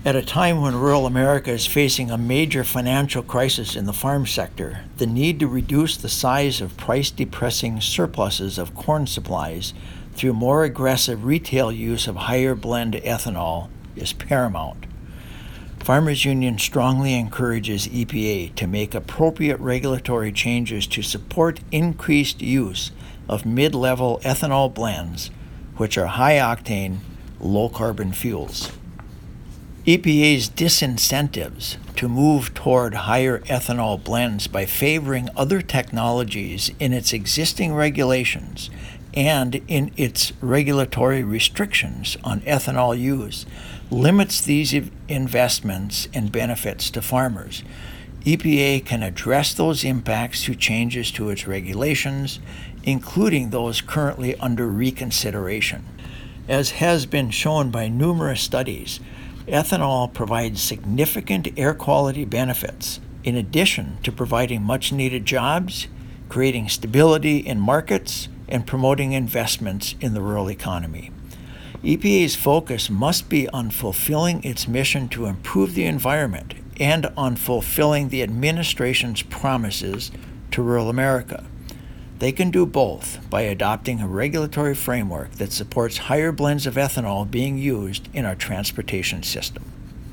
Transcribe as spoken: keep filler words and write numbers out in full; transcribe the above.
At a time when rural America is facing a major financial crisis in the farm sector, the need to reduce the size of price-depressing surpluses of corn supplies through more aggressive retail use of higher blend ethanol is paramount. Farmers Union strongly encourages E P A to make appropriate regulatory changes to support increased use of mid-level ethanol blends, which are high-octane, low-carbon fuels. E P A's disincentives to move toward higher ethanol blends by favoring other technologies in its existing regulations and in its regulatory restrictions on ethanol use limits these investments and benefits to farmers. E P A can address those impacts through changes to its regulations, including those currently under reconsideration. As has been shown by numerous studies, ethanol provides significant air quality benefits, in addition to providing much-needed jobs, creating stability in markets, and promoting investments in the rural economy. E P A's focus must be on fulfilling its mission to improve the environment and on fulfilling the administration's promises to rural America. They can do both by adopting a regulatory framework that supports higher blends of ethanol being used in our transportation system.